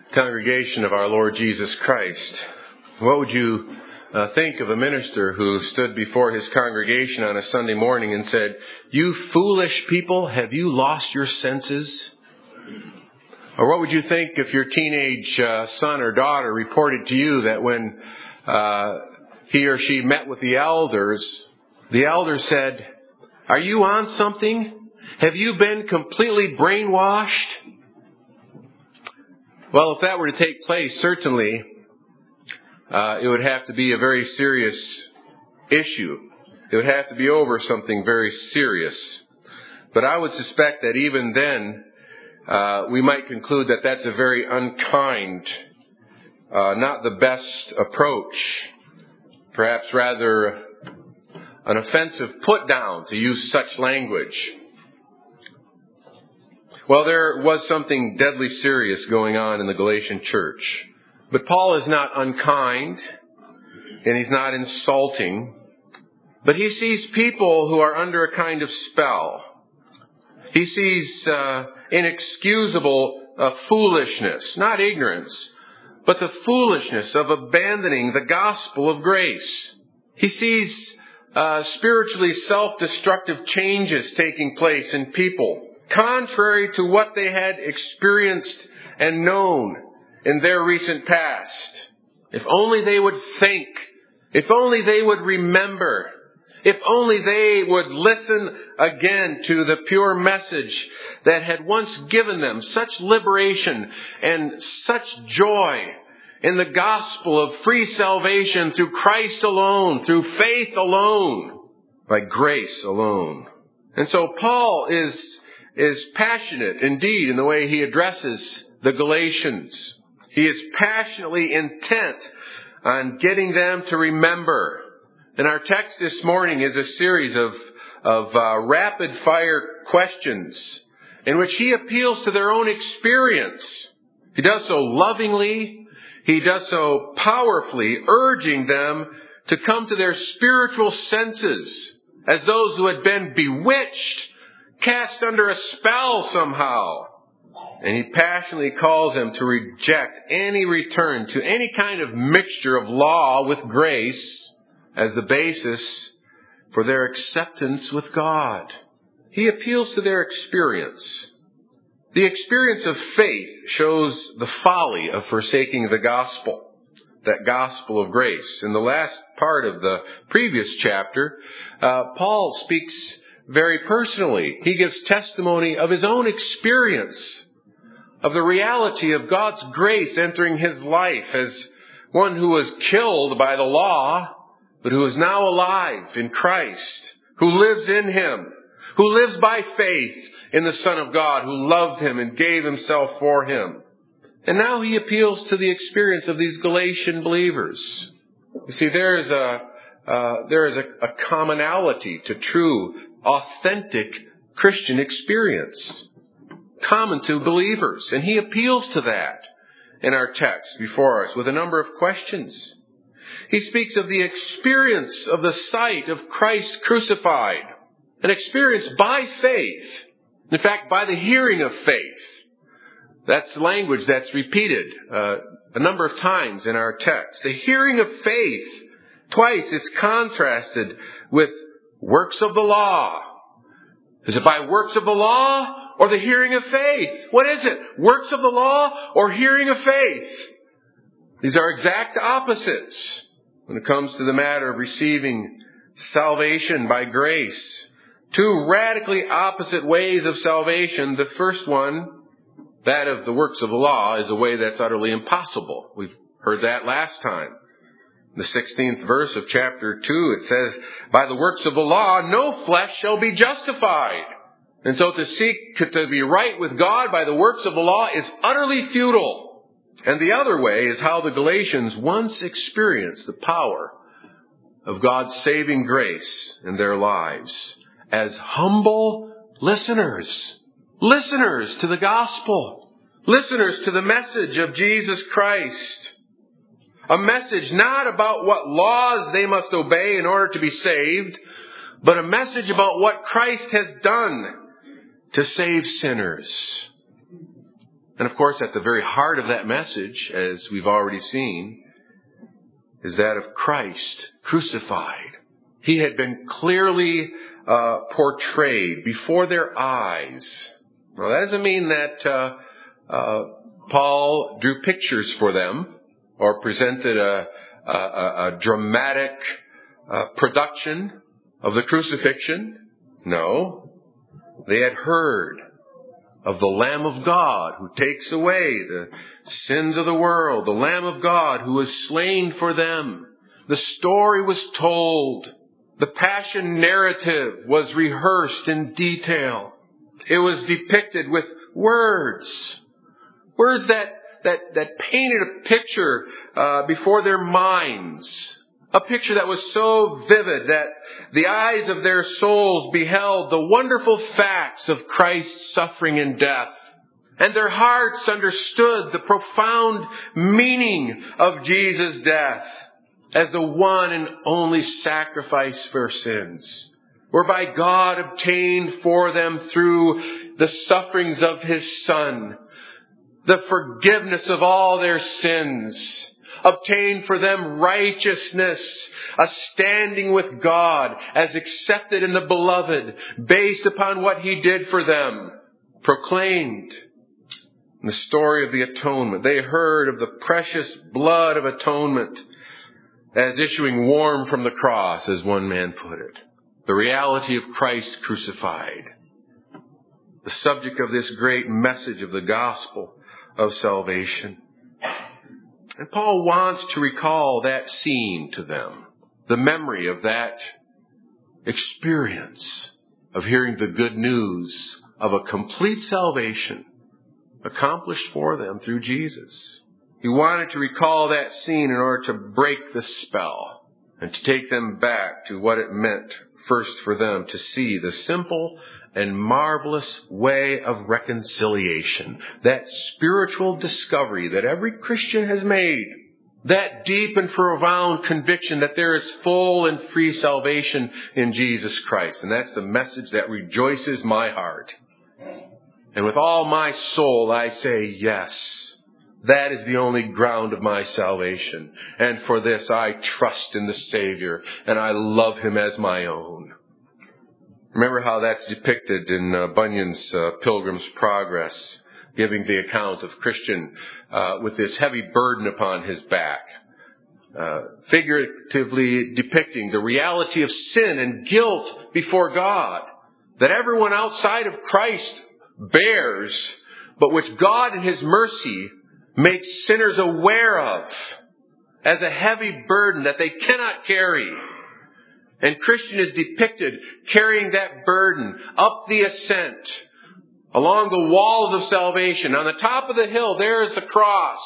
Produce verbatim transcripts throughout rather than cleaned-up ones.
Congregation of our Lord Jesus Christ, what would you uh, think of a minister who stood before his congregation on a Sunday morning and said, "You foolish people, have you lost your senses?" Or what would you think if your teenage uh, son or daughter reported to you that when uh, he or she met with the elders, the elder said, "Are you on something? Have you been completely brainwashed?" Well, if that were to take place, certainly uh, it would have to be a very serious issue. It would have to be over something very serious. But I would suspect that even then, uh, we might conclude that that's a very unkind, uh, not the best approach, perhaps rather an offensive put down to use such language. Well, there was something deadly serious going on in the Galatian church. But Paul is not unkind, and he's not insulting, but he sees people who are under a kind of spell. He sees uh, inexcusable uh, foolishness, not ignorance, but the foolishness of abandoning the gospel of grace. He sees uh, spiritually self-destructive changes taking place in people, contrary to what they had experienced and known in their recent past. If only they would think, if only they would remember, if only they would listen again to the pure message that had once given them such liberation and such joy in the gospel of free salvation through Christ alone, through faith alone, by grace alone. And so Paul is is passionate indeed in the way he addresses the Galatians. He is passionately intent on getting them to remember. And our text this morning is a series of, of uh, rapid fire questions in which he appeals to their own experience. He does so lovingly. He does so powerfully, urging them to come to their spiritual senses as those who had been bewitched, cast under a spell somehow. And he passionately calls them to reject any return to any kind of mixture of law with grace as the basis for their acceptance with God. He appeals to their experience. The experience of faith shows the folly of forsaking the gospel, that gospel of grace. In the last part of the previous chapter, uh, Paul speaks very personally. He gives testimony of his own experience, of the reality of God's grace entering his life as one who was killed by the law, but who is now alive in Christ, who lives in him, who lives by faith in the Son of God, who loved him and gave himself for him. And now he appeals to the experience of these Galatian believers. You see, there is a uh, there is a, a commonality to true, authentic Christian experience, common to believers. And he appeals to that in our text before us with a number of questions. He speaks of the experience of the sight of Christ crucified, an experience by faith. In fact, by the hearing of faith. That's language that's repeated uh, a number of times in our text. The hearing of faith, twice it's contrasted with works of the law. Is it by works of the law or the hearing of faith? What is it? Works of the law or hearing of faith? These are exact opposites when it comes to the matter of receiving salvation by grace. Two radically opposite ways of salvation. The first one, that of the works of the law, is a way that's utterly impossible. We've heard that last time. In the sixteenth verse of chapter two, it says, "By the works of the law, no flesh shall be justified." And so to seek to be right with God by the works of the law is utterly futile. And the other way is how the Galatians once experienced the power of God's saving grace in their lives as humble listeners, listeners to the gospel, listeners to the message of Jesus Christ. A message not about what laws they must obey in order to be saved, but a message about what Christ has done to save sinners. And of course, at the very heart of that message, as we've already seen, is that of Christ crucified. He had been clearly uh, portrayed before their eyes. Now, that doesn't mean that uh, uh, Paul drew pictures for them or presented a, a, a dramatic uh, production of the crucifixion. No, they had heard of the Lamb of God who takes away the sins of the world, the Lamb of God who was slain for them. The story was told. The passion narrative was rehearsed in detail. It was depicted with words. Words that, that, that painted a picture uh, before their minds. A picture that was so vivid that the eyes of their souls beheld the wonderful facts of Christ's suffering and death. And their hearts understood the profound meaning of Jesus' death as the one and only sacrifice for sins, whereby God obtained for them through the sufferings of His Son the forgiveness of all their sins, obtained for them righteousness, a standing with God as accepted in the Beloved, based upon what He did for them, proclaimed in the story of the atonement. They heard of the precious blood of atonement as issuing warm from the cross, as one man put it. The reality of Christ crucified. The subject of this great message of the gospel of salvation. And Paul wants to recall that scene to them, the memory of that experience of hearing the good news of a complete salvation accomplished for them through Jesus. He wanted to recall that scene in order to break the spell and to take them back to what it meant first for them to see the simple and marvelous way of reconciliation, that spiritual discovery that every Christian has made, that deep and profound conviction that there is full and free salvation in Jesus Christ. And that's the message that rejoices my heart. And with all my soul I say yes. That is the only ground of my salvation. And for this I trust in the Savior and I love Him as my own. Remember how that's depicted in uh, Bunyan's uh, Pilgrim's Progress, giving the account of Christian uh, with this heavy burden upon his back, uh, figuratively depicting the reality of sin and guilt before God that everyone outside of Christ bears, but which God in His mercy makes sinners aware of as a heavy burden that they cannot carry. And Christian is depicted carrying that burden up the ascent, along the walls of salvation. On the top of the hill, there is the cross.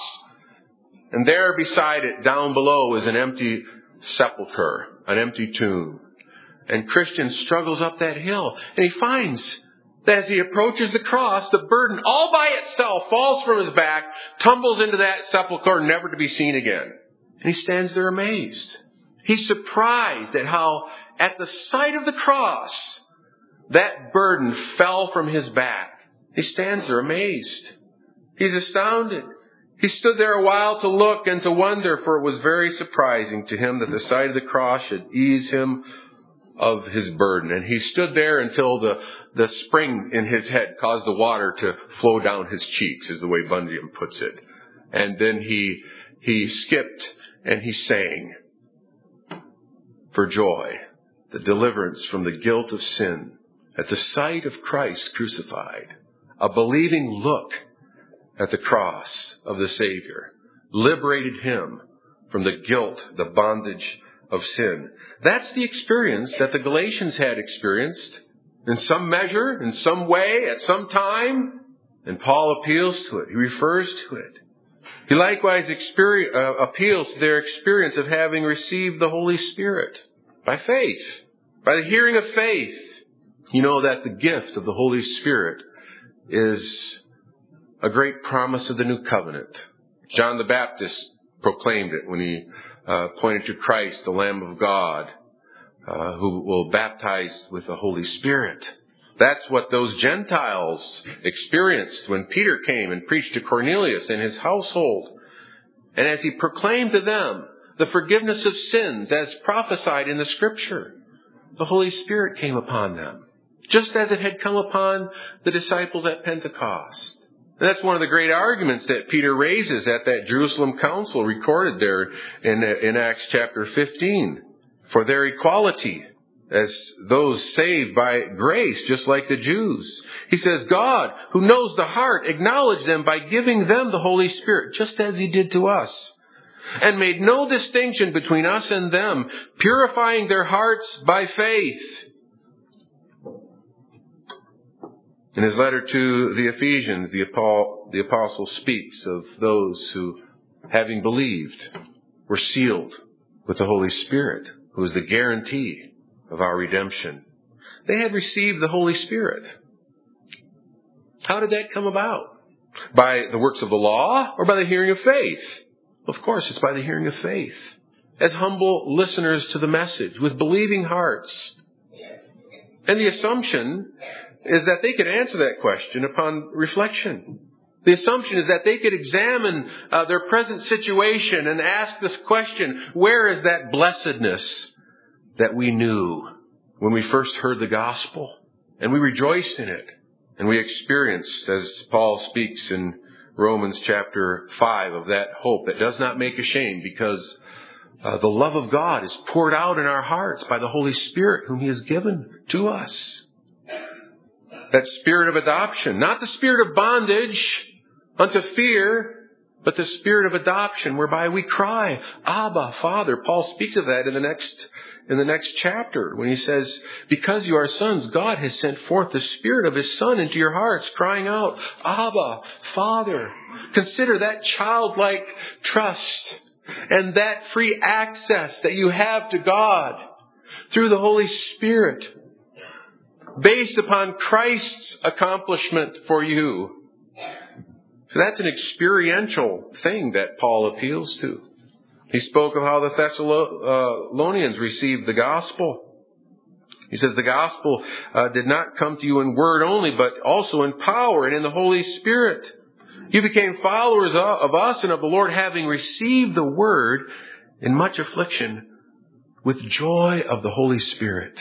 And there beside it, down below, is an empty sepulcher, an empty tomb. And Christian struggles up that hill. And he finds that as he approaches the cross, the burden all by itself falls from his back, tumbles into that sepulcher, never to be seen again. And he stands there amazed. He's surprised at how, at the sight of the cross, that burden fell from his back. He stands there amazed. He's astounded. He stood there a while to look and to wonder, for it was very surprising to him that the sight of the cross should ease him of his burden. And he stood there until the, the spring in his head caused the water to flow down his cheeks, is the way Bunyan puts it. And then he, he skipped and he sang for joy, the deliverance from the guilt of sin at the sight of Christ crucified. A believing look at the cross of the Savior liberated him from the guilt, the bondage of sin. That's the experience that the Galatians had experienced in some measure, in some way, at some time. And Paul appeals to it. He refers to it. He likewise experience, uh, appeals to their experience of having received the Holy Spirit by faith, by the hearing of faith. You know that the gift of the Holy Spirit is a great promise of the new covenant. John the Baptist proclaimed it when he uh, pointed to Christ, the Lamb of God, uh, who will baptize with the Holy Spirit. That's what those Gentiles experienced when Peter came and preached to Cornelius and his household. And as he proclaimed to them the forgiveness of sins as prophesied in the Scripture, the Holy Spirit came upon them, just as it had come upon the disciples at Pentecost. And that's one of the great arguments that Peter raises at that Jerusalem council recorded there in, in Acts chapter fifteen. For their equality as those saved by grace, just like the Jews. He says, God, who knows the heart, acknowledged them by giving them the Holy Spirit, just as He did to us, and made no distinction between us and them, purifying their hearts by faith. In his letter to the Ephesians, the apostle speaks of those who, having believed, were sealed with the Holy Spirit, who is the guarantee of our redemption. They had received the Holy Spirit. How did that come about? By the works of the law or by the hearing of faith? Of course, it's by the hearing of faith. As humble listeners to the message with believing hearts. And the assumption is that they could answer that question upon reflection. The assumption is that they could examine uh, their present situation and ask this question, where is that blessedness that we knew when we first heard the gospel? And we rejoiced in it. And we experienced, as Paul speaks in Romans chapter five, of that hope that does not make ashamed, because uh, the love of God is poured out in our hearts by the Holy Spirit whom He has given to us. That spirit of adoption, not the spirit of bondage unto fear, but the spirit of adoption whereby we cry, Abba, Father. Paul speaks of that in the next in the next chapter when he says, because you are sons, God has sent forth the Spirit of His Son into your hearts, crying out, Abba, Father. Consider that childlike trust and that free access that you have to God through the Holy Spirit, based upon Christ's accomplishment for you. So that's an experiential thing that Paul appeals to. He spoke of how the Thessalonians received the gospel. He says the gospel uh, did not come to you in word only, but also in power and in the Holy Spirit. You became followers of us and of the Lord, having received the word in much affliction with joy of the Holy Spirit.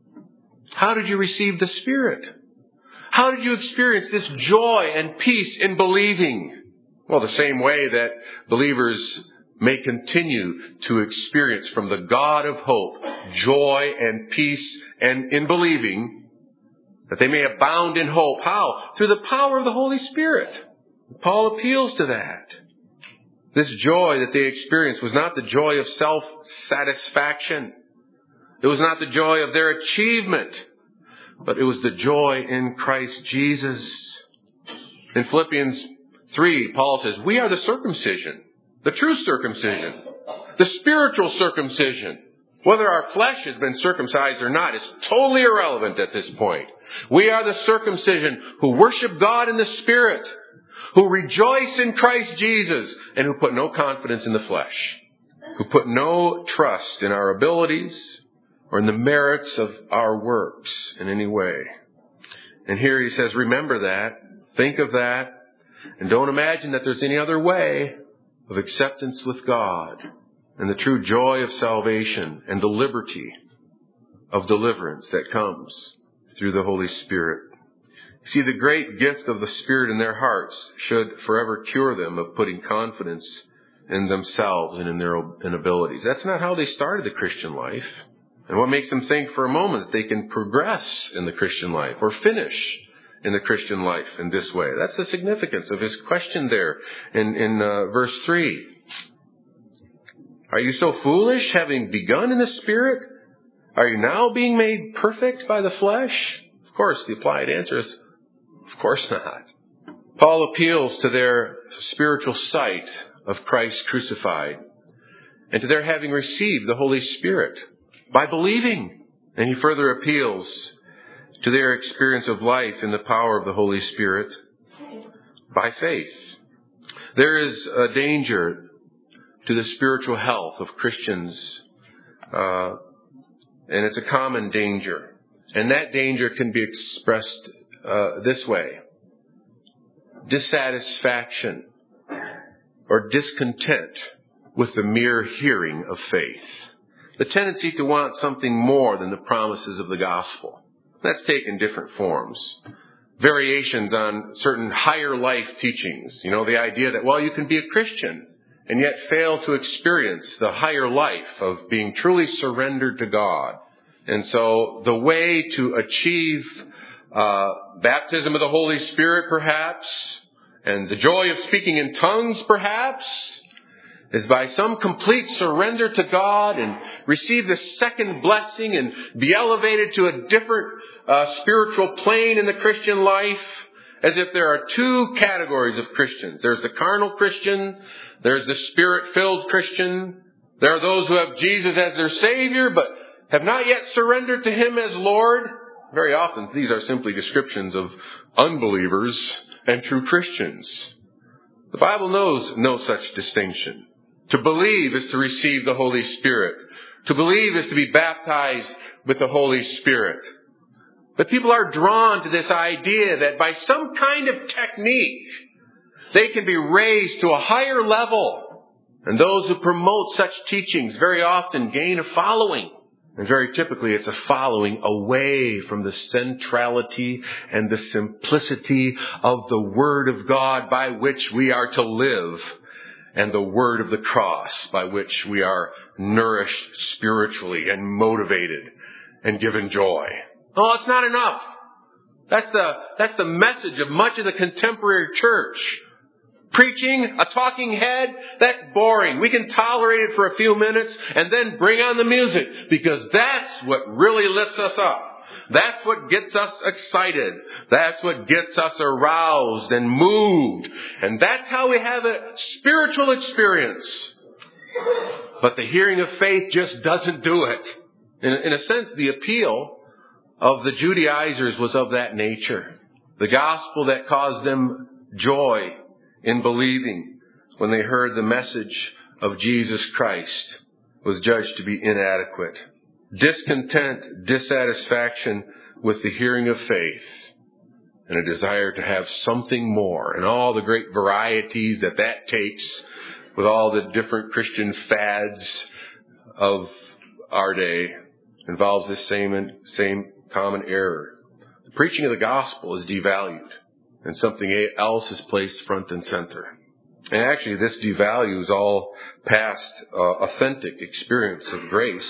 How did you receive the Spirit? How did you experience this joy and peace in believing? Well, the same way that believers may continue to experience from the God of hope joy and peace and in believing, that they may abound in hope. How? Through the power of the Holy Spirit. Paul appeals to that. This joy that they experienced was not the joy of self-satisfaction. It was not the joy of their achievement, but it was the joy in Christ Jesus. In Philippians three, Paul says, we are the circumcision, the true circumcision, the spiritual circumcision. Whether our flesh has been circumcised or not is totally irrelevant at this point. We are the circumcision who worship God in the Spirit, who rejoice in Christ Jesus, and who put no confidence in the flesh, who put no trust in our abilities or in the merits of our works in any way. And here he says, remember that, think of that, and don't imagine that there's any other way of acceptance with God and the true joy of salvation and the liberty of deliverance that comes through the Holy Spirit. See, the great gift of the Spirit in their hearts should forever cure them of putting confidence in themselves and in their abilities. That's not how they started the Christian life. And what makes them think for a moment that they can progress in the Christian life or finish in the Christian life in this way? That's the significance of his question there in, in uh, verse three. Are you so foolish, having begun in the Spirit? Are you now being made perfect by the flesh? Of course, the applied answer is, of course not. Paul appeals to their spiritual sight of Christ crucified and to their having received the Holy Spirit by believing. And he further appeals to their experience of life in the power of the Holy Spirit by faith. There is a danger to the spiritual health of Christians, uh, and it's a common danger. And that danger can be expressed uh, this way. Dissatisfaction or discontent with the mere hearing of faith. The tendency to want something more than the promises of the gospel. That's taken different forms. Variations on certain higher life teachings. You know, the idea that, well, you can be a Christian and yet fail to experience the higher life of being truly surrendered to God. And so the way to achieve uh, baptism of the Holy Spirit, perhaps, and the joy of speaking in tongues, perhaps, is by some complete surrender to God and receive the second blessing and be elevated to a different uh, spiritual plane in the Christian life, as if there are two categories of Christians. There's the carnal Christian, there's the Spirit-filled Christian. There are those who have Jesus as their Savior, but have not yet surrendered to Him as Lord. Very often these are simply descriptions of unbelievers and true Christians. The Bible knows no such distinction. To believe is to receive the Holy Spirit. To believe is to be baptized with the Holy Spirit. But people are drawn to this idea that by some kind of technique, they can be raised to a higher level. And those who promote such teachings very often gain a following. And very typically it's a following away from the centrality and the simplicity of the Word of God by which we are to live, and the word of the cross by which we are nourished spiritually and motivated and given joy. Oh, it's not enough. That's the, that's the message of much of the contemporary church. Preaching, a talking head, that's boring. We can tolerate it for a few minutes and then bring on the music, because that's what really lifts us up. That's what gets us excited. That's what gets us aroused and moved. And that's how we have a spiritual experience. But the hearing of faith just doesn't do it. In, in a sense, the appeal of the Judaizers was of that nature. The gospel that caused them joy in believing when they heard the message of Jesus Christ was judged to be inadequate. Discontent, dissatisfaction with the hearing of faith, and a desire to have something more, and all the great varieties that that takes with all the different Christian fads of our day, involves this same, same common error. The preaching of the gospel is devalued, and something else is placed front and center. And actually, this devalues all past uh, authentic experience of grace.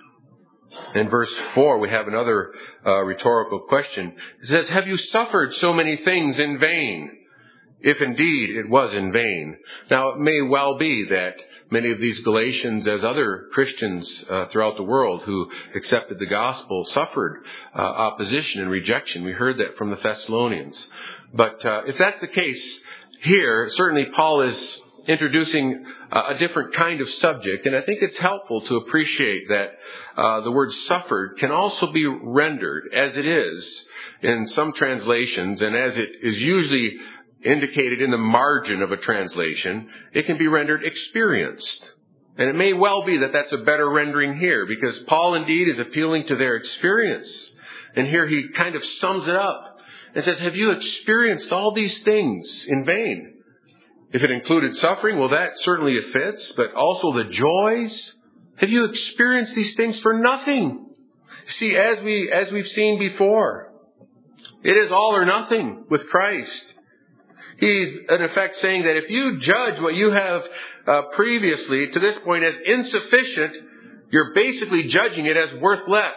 In verse four, we have another uh, rhetorical question. It says, have you suffered so many things in vain? If indeed it was in vain. Now, it may well be that many of these Galatians, as other Christians uh, throughout the world who accepted the gospel, suffered uh, opposition and rejection. We heard that from the Thessalonians. But uh, if that's the case here, certainly Paul is introducing uh, a different kind of subject, and I think it's helpful to appreciate that uh, the word suffered can also be rendered, as it is in some translations, and as it is usually indicated in the margin of a translation, it can be rendered experienced. And it may well be that that's a better rendering here, because Paul indeed is appealing to their experience. And here he kind of sums it up and says, have you experienced all these things in vain? If it included suffering, well, that certainly fits, but also the joys. Have you experienced these things for nothing? See, as we, as we've seen before, it is all or nothing with Christ. He's, in effect, saying that if you judge what you have uh, previously to this point as insufficient, you're basically judging it as worth less.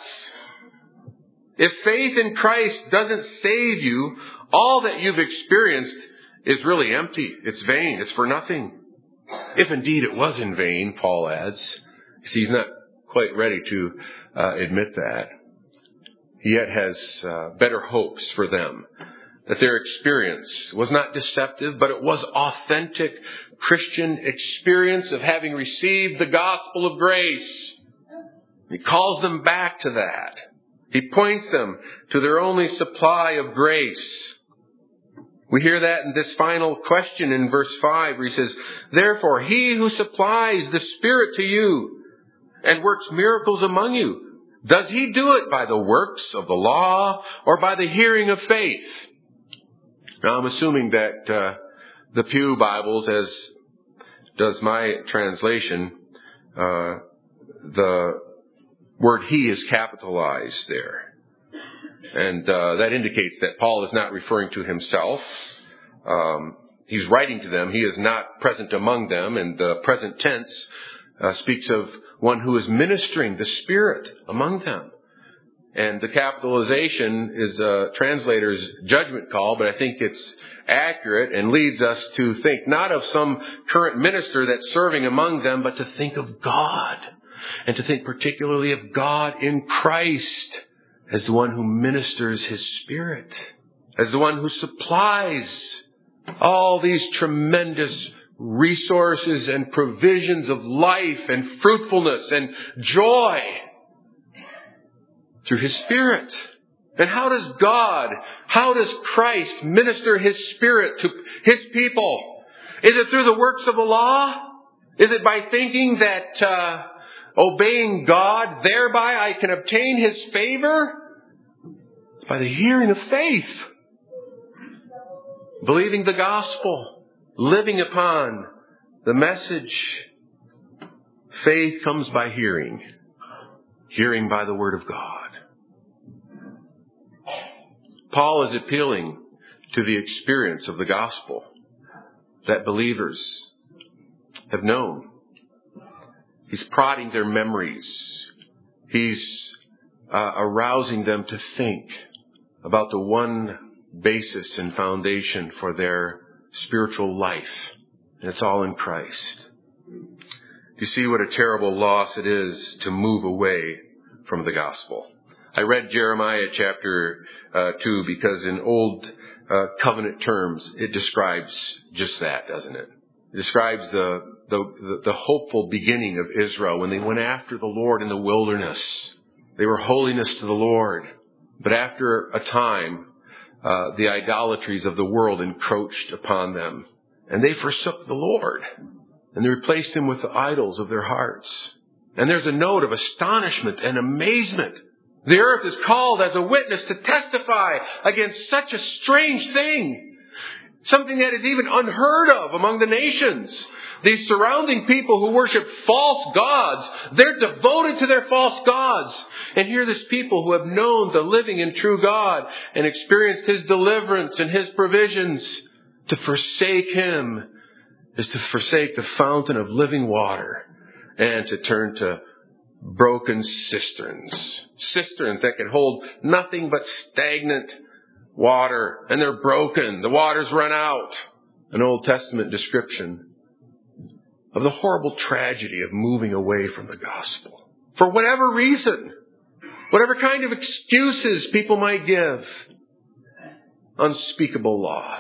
If faith in Christ doesn't save you, all that you've experienced is really empty. It's vain. It's for nothing. If indeed it was in vain, Paul adds. See, he's not quite ready to uh, admit that. He yet has uh, better hopes for them. That their experience was not deceptive, but it was authentic Christian experience of having received the gospel of grace. He calls them back to that. He points them to their only supply of grace. We hear that in this final question in verse five, where he says, therefore, he who supplies the Spirit to you and works miracles among you, Does he do it by the works of the law or by the hearing of faith? Now, I'm assuming that uh, the Pew Bibles, as does my translation, uh, the word he is capitalized there. And uh, that indicates that Paul is not referring to himself. Um, he's writing to them. He is not present among them. And the present tense uh, speaks of one who is ministering the Spirit among them. And the capitalization is a translator's judgment call, but I think it's accurate and leads us to think not of some current minister that's serving among them, but to think of God. And to think particularly of God in Christ as the one who ministers His Spirit, as the one who supplies all these tremendous resources and provisions of life and fruitfulness and joy through His Spirit. And how does God, how does Christ minister His Spirit to His people? Is it through the works of the law? Is it by thinking that uh, obeying God, thereby I can obtain His favor? It's by the hearing of faith. Believing the gospel. Living upon the message. Faith comes by hearing. Hearing by the Word of God. Paul is appealing to the experience of the gospel that believers have known. He's prodding their memories. He's uh, arousing them to think about the one basis and foundation for their spiritual life. And it's all in Christ. You see what a terrible loss it is to move away from the gospel. I read Jeremiah chapter uh, two because in old uh, covenant terms, it describes just that, doesn't it? It describes the, the, the hopeful beginning of Israel when they went after the Lord in the wilderness. They were holiness to the Lord. But after a time, uh, the idolatries of the world encroached upon them. And they forsook the Lord. And they replaced Him with the idols of their hearts. And there's a note of astonishment and amazement. The earth is called as a witness to testify against such a strange thing. Something that is even unheard of among the nations. These surrounding people who worship false gods, they're devoted to their false gods. And here this people who have known the living and true God and experienced His deliverance and His provisions, to forsake Him is to forsake the fountain of living water and to turn to broken cisterns. Cisterns that can hold nothing but stagnant water. And they're broken. The water's run out. An Old Testament description of the horrible tragedy of moving away from the gospel. For whatever reason. Whatever kind of excuses people might give. Unspeakable loss.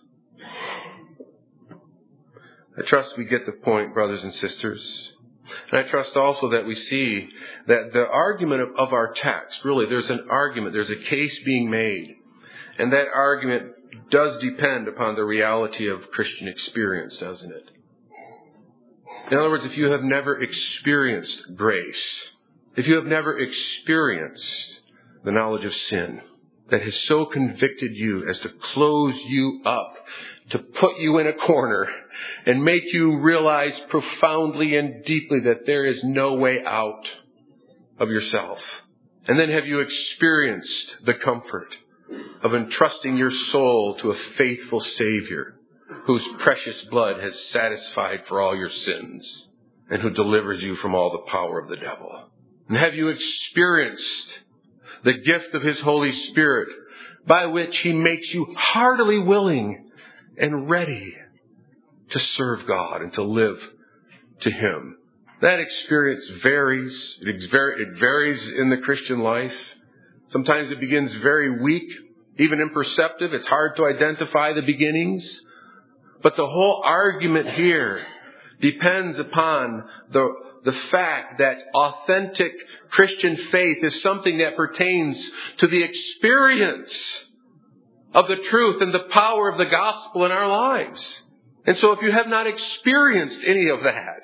I trust we get the point, brothers and sisters. And I trust also that we see that the argument of, of our text, really, there's an argument, there's a case being made. And that argument does depend upon the reality of Christian experience, doesn't it? In other words, if you have never experienced grace, if you have never experienced the knowledge of sin that has so convicted you as to close you up, to put you in a corner and make you realize profoundly and deeply that there is no way out of yourself. And then have you experienced the comfort of entrusting your soul to a faithful Savior whose precious blood has satisfied for all your sins and who delivers you from all the power of the devil? And have you experienced the gift of His Holy Spirit by which He makes you heartily willing and ready to serve God and to live to Him? That experience varies. It varies in the Christian life. Sometimes it begins very weak, even imperceptive. It's hard to identify the beginnings. But the whole argument here depends upon the, the fact that authentic Christian faith is something that pertains to the experience of the truth and the power of the gospel in our lives. And so if you have not experienced any of that,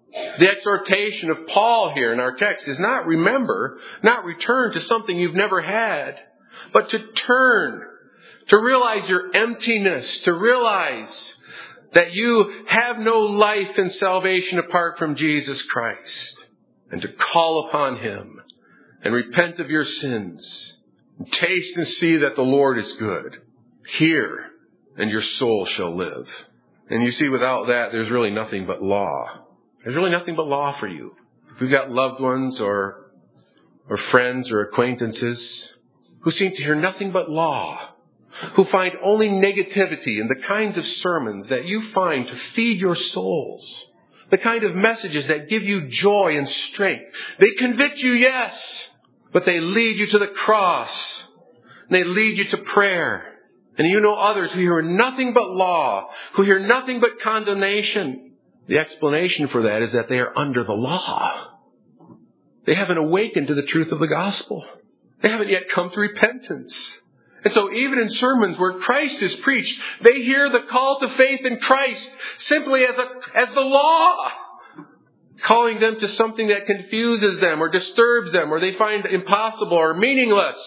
The exhortation of Paul here in our text is not remember, not return to something you've never had, but to turn, to realize your emptiness, to realize that you have no life and salvation apart from Jesus Christ, and to call upon Him and repent of your sins, and taste and see that the Lord is good. Hear, and your soul shall live. And you see, without that, there's really nothing but law. There's really nothing but law for you. If you've got loved ones or or friends or acquaintances who seem to hear nothing but law, who find only negativity in the kinds of sermons that you find to feed your souls, the kind of messages that give you joy and strength. They convict you, yes, but they lead you to the cross. They lead you to prayer. And you know others who hear nothing but law, who hear nothing but condemnation. The explanation for that is that they are under the law. They haven't awakened to the truth of the gospel. They haven't yet come to repentance. And so even in sermons where Christ is preached, they hear the call to faith in Christ simply as a, as the law, calling them to something that confuses them or disturbs them or they find impossible or meaningless.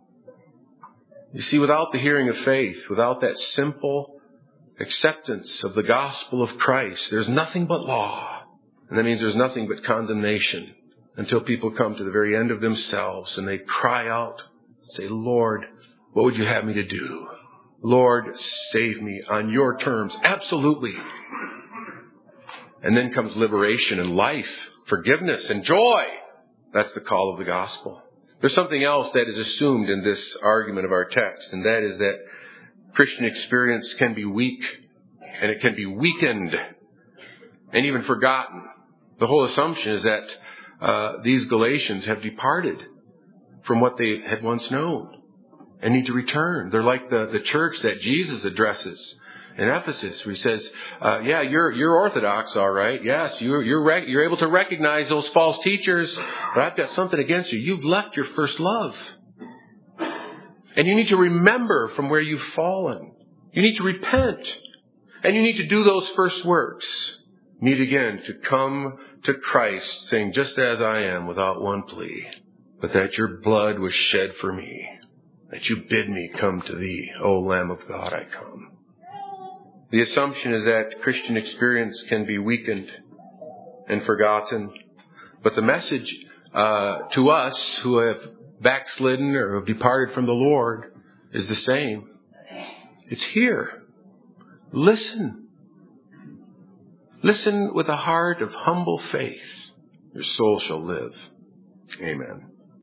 You see, without the hearing of faith, without that simple acceptance of the gospel of Christ, there's nothing but law. And that means there's nothing but condemnation until people come to the very end of themselves and they cry out, say, Lord, what would you have me to do? Lord, save me on your terms. Absolutely. And then comes liberation and life, forgiveness and joy. That's the call of the gospel. There's something else that is assumed in this argument of our text, and that is that Christian experience can be weak, and it can be weakened, and even forgotten. The whole assumption is that uh, these Galatians have departed from what they had once known and need to return. They're like the, the church that Jesus addresses in Ephesus, where he says, uh, yeah, you're you're orthodox, all right. Yes, you're you're rec- you're able to recognize those false teachers, but I've got something against you. You've left your first love. And you need to remember from where you've fallen. You need to repent. And you need to do those first works. Need again to come to Christ, saying, just as I am, without one plea, but that your blood was shed for me, that you bid me come to thee, O Lamb of God, I come. The assumption is that Christian experience can be weakened and forgotten. But the message uh, to us who have backslidden or have departed from the Lord is the same. It's here. Listen. Listen with a heart of humble faith. Your soul shall live. Amen.